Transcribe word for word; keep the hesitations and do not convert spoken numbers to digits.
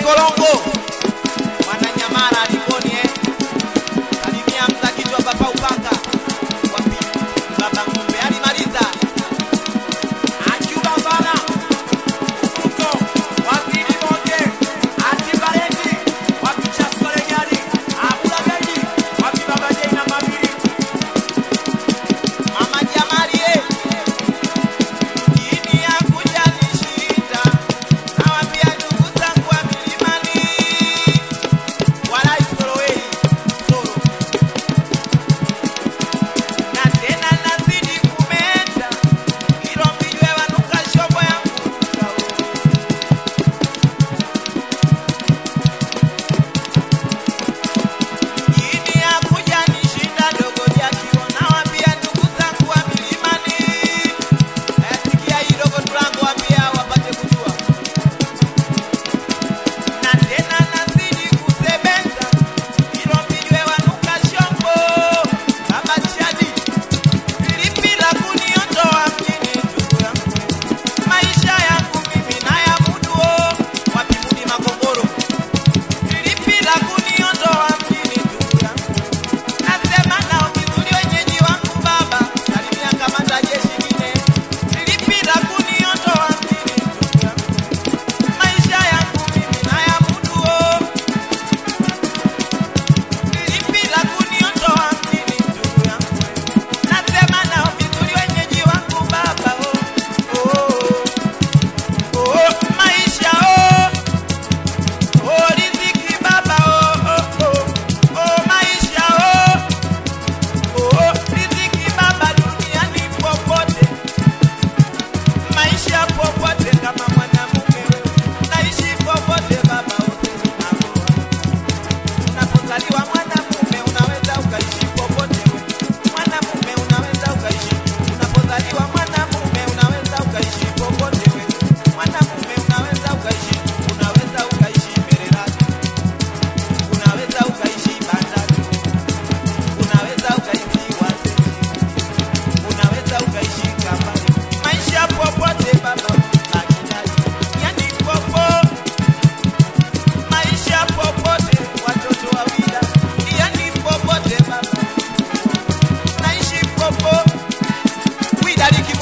Kolongo Mwananyamala Likoni eh. Salimia mzakitwa baba upanga wapi baba ngombe alimaliza Achuba bana Ufuto wapi Limonge Atibareti wapi Chaskole Gari Abula Gari wapi baba Jaina Mabiri Mama Jamali eh. Ini ya kujanishinda na wapia ndugu zangu wa milimani wala isorowei soro na tena nazidi kumenda ilo mbijwe wanuka shobo yangu ini ya kujanishinda dogo jakiwa na wapia ndugu zangu wa milimani ayasikia hii dogo tulango wapia wapate kujua na tena nazidi kusemeza ilo mbijwe wanuka shombo baba chadi lipila kuniondoa mjini ndugu yangu maisha yangu mimi na ya muduo wapi mudi makongoro lipila kuniondoa mjini ndugu yangu nasema nao vizuri wenyeji wangu baba salimia kamanda jeshi mine lipila kuniondoa mjini ndugu yangu maisha yangu mimi na ya muduo lipila kuniondoa mjini ndugu yangu nasema nao vizuri wenyeji wangu baba oh oh oh maisha oh oh riziki baba oh oh oh oh maisha oh oh riziki baba duniani popote maisha popote kama mwanamume wewe naishi popote baba wote unapozaliwa mwanamume unaweza ukaishi popote wewe mwanamume unaweza ukaishi unapozaliwa mwanamume unaweza ukaishi popote wewe mwanamume unaweza ukaishi unaweza ukaishi Mererani unaweza ukaishi Bandari unaweza ukaishi Wazee unaweza ukaishi Kampala maisha popote baba akidai yani popo maisha popote watoto wawila yani popote baba naishi popo widaliki